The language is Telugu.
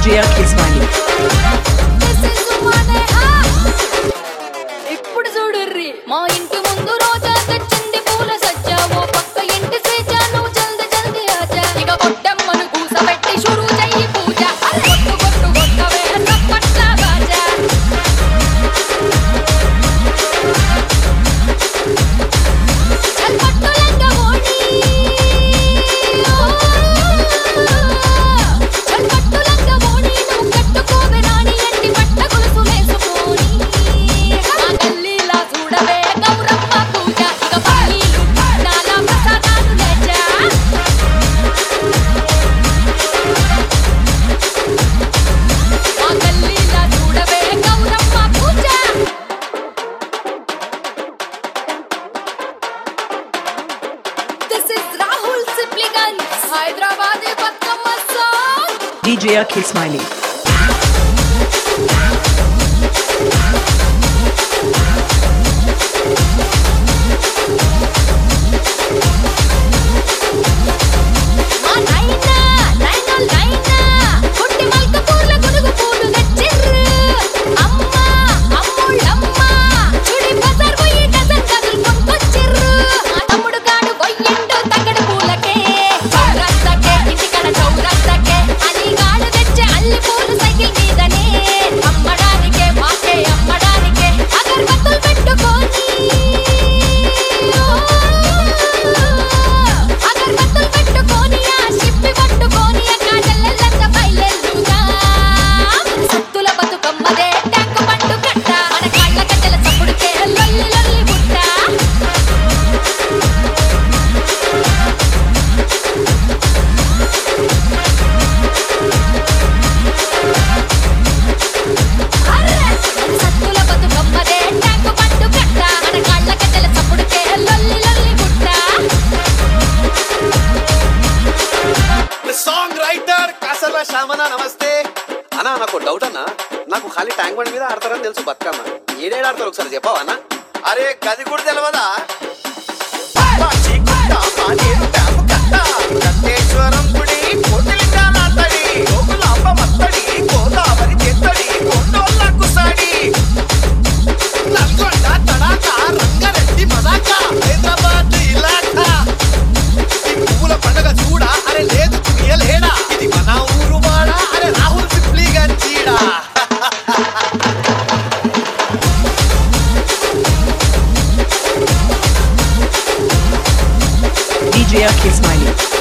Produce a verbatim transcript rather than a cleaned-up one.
DJ Akhil Smiley. ఇప్పుడు చూడుర్రి మా ఇంటి ముందు రోజా తెచ్చింది పూల సజ్జా ఓ పక్క ఇంటి సేజా నువ్వు జల్ది జల్ది ఆజా ఇక కొట్టమ్మను కూసబెట్టి షురు చెయ్యి పూజ కొట్టు కొట్టు కొట్టవే తప్పట్ల బాజా చల్ పట్టు లంగా ఓణి చల్ పట్టు లంగా ఓణి నువ్వు కట్టుకోవే రాణి ఎంటి పట్ట గొలుసు వేసుకోని మా గల్లీలా చూడవే గౌరమ్మ పూజ ఇక పల్లీలు నాలా ప్రసాదాలు లేచా మా గల్లీలా చూడవే గౌరమ్మ పూజ This is Rahul Sipliganj, Hyderabad Batkama song. DJ Akhil Smiley. మా నాయనా నాయనా నాయనా కొట్టి మల్క పూల గునుగు పూలు తెచ్చిర్రు అమ్మ అమ్ముళ్ళమ్మ చుడి బజార్ పోయి డజన్ కదులు కొనుకొచ్చిర్రు మా తమ్ముడు గాడు కొయ్యిండు తగడు పూలకే చౌరస్తకే ఇంటికడ చౌరస్తకే అని గాడు తెచ్చే అల్లి పూలు సైకిల్ మీదనే అమ్మడానికే మాకే అమ్మడానికే అగరబత్తులు పెట్టుకొని అగరబత్తులు పెట్టుకొని ఆ షిప్పి పట్టుకొని ఆ కాజల్లెల్లంత బయలెల్లుగా సత్తుల బతుకమ్మదే ట్యాంకు పండు కట్ట మన కాళ్ళ కట్టెల చప్పుడుకే లొల్లి లొల్లి బుట్ట అర్రే సత్తుల బతుకమ్మదే ట్యాంకు పండు కట్ట మన కాళ్ళ కట్టెల చప్పుడుకే లొల్లి లొల్లి బుట్ట సాంగ్ రైటర్ కాసర్ల శ్యామన్న నమస్తే అన్నా నాకు డౌట్ అన్నా నాకు ఖాళీ ట్యాంక్ బండ్ మీద ఆడతారని తెలుసు బతుకమ్మ ఏడేడు ఆడతారు ఒకసారి చెప్పావా అన్న అరే గది కూడా తెలియదా కట్టేశ్వరం గుడి కోటిలింగాల అత్తడి లోకుల అమ్మ మత్తడి గోదావరి చెత్తడి కొండోళ్ళ కుసాడి నల్గొండ తడాక రంగారెడ్డి మదాక హైదరాబాద్ ఇలాకా ఈ పువ్వుల పండగ చూడా అరే లేదు తునియలేడా ఇది మన ఊరు వాడా అరే Rahul Sipligunj జీడా DJ Akhil Smiley.